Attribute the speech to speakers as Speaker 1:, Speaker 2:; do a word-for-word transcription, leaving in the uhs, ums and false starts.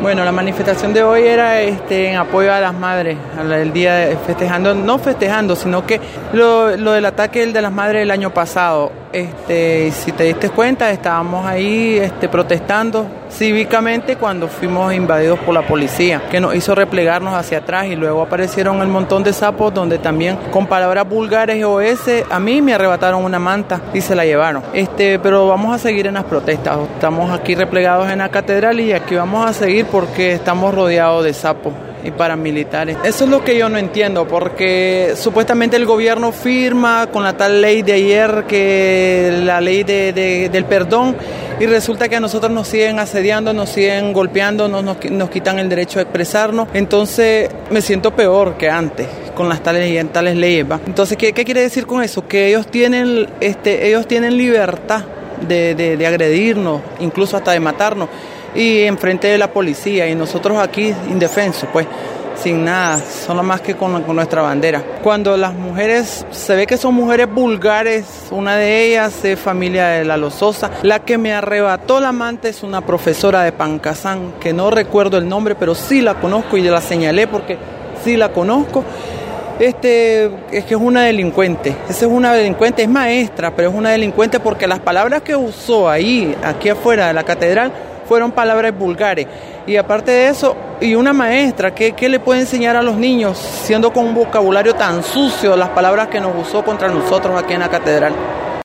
Speaker 1: Bueno, la manifestación de hoy era este, en apoyo a las madres, el día de, festejando, no festejando, sino que lo, lo del ataque el de las madres del año pasado. Este, si te diste cuenta, estábamos ahí este, protestando cívicamente cuando fuimos invadidos por la policía, que nos hizo replegarnos hacia atrás y luego aparecieron el montón de sapos donde también con palabras vulgares o ese, a mí me arrebataron una manta y se la llevaron. Este, pero vamos a seguir en las protestas, estamos aquí replegados en la catedral y aquí vamos a seguir porque estamos rodeados de sapos y paramilitares. Eso es lo que yo no entiendo, porque supuestamente el gobierno firma con la tal ley de ayer, que la ley de, de, del perdón, y resulta que a nosotros nos siguen asediando, nos siguen golpeando, nos, nos, nos quitan el derecho a expresarnos. Entonces me siento peor que antes con las tales, tales leyes, ¿va? Entonces, ¿qué, ¿qué quiere decir con eso? Que ellos tienen, este, ellos tienen libertad de, de, de agredirnos, incluso hasta de matarnos, y enfrente de la policía, y nosotros aquí indefensos, pues, sin nada, solo más que con, con nuestra bandera. Cuando las mujeres, se ve que son mujeres vulgares, una de ellas es familia de la Lozosa, la que me arrebató la manta es una profesora de Pancasán, que no recuerdo el nombre, pero sí la conozco y la señalé porque sí la conozco. Este, es que es una delincuente, esa es una delincuente, es maestra, pero es una delincuente porque las palabras que usó ahí, aquí afuera de la catedral, fueron palabras vulgares. Y aparte de eso, y una maestra, ¿qué, qué le puede enseñar a los niños siendo con un vocabulario tan sucio las palabras que nos usó contra nosotros aquí en la catedral?